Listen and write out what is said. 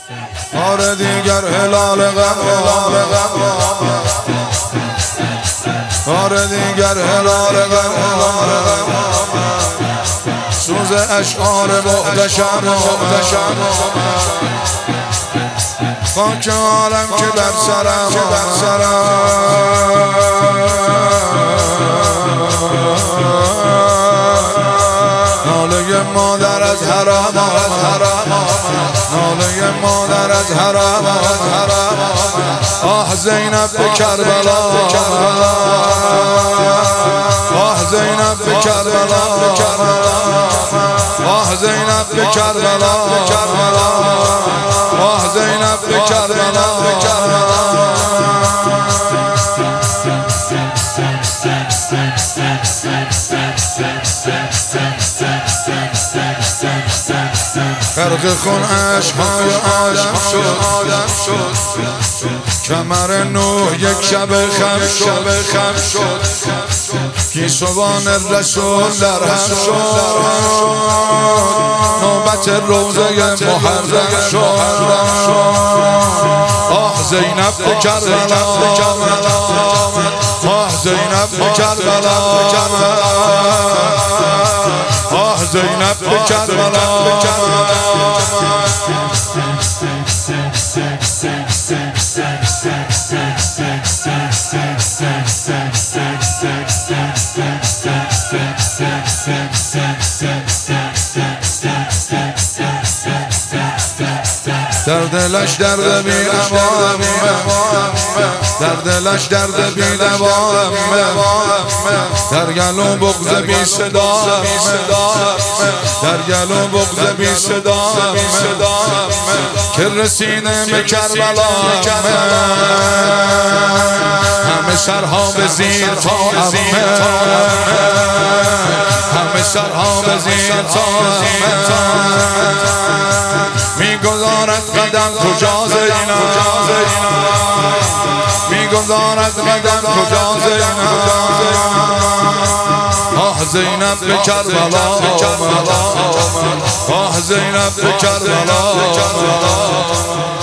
آره دیگر هلال غم آره دیگر هلال غم سوز اشعار محتشم خاک عالم که بر سرم ناله مادر از حرام ناله مادر از حرام آه زینب به کربلا آه زینب به کربلا آه زینب به کربلا آه زینب به کربلا غرق خون عشقهای آدم شد کمر نوح یک شب خم شد گیسوان رسول در هم شد نوبت روزه محرم شد آه زینب به کربلا آه زینب به کربلا آه زینب به کربلا در دلش درد بی امان در دلش درد بی دوام در گلو بغض بی صدا در گلو بغض بی صدا که رسیدم به کربلا همه سرها به زیر تا همه سرها به زیر تا میگذارد قدم کجا زینب میگذارد قدم کجا زینب آه زینب به کربلا آه زینب به کربلا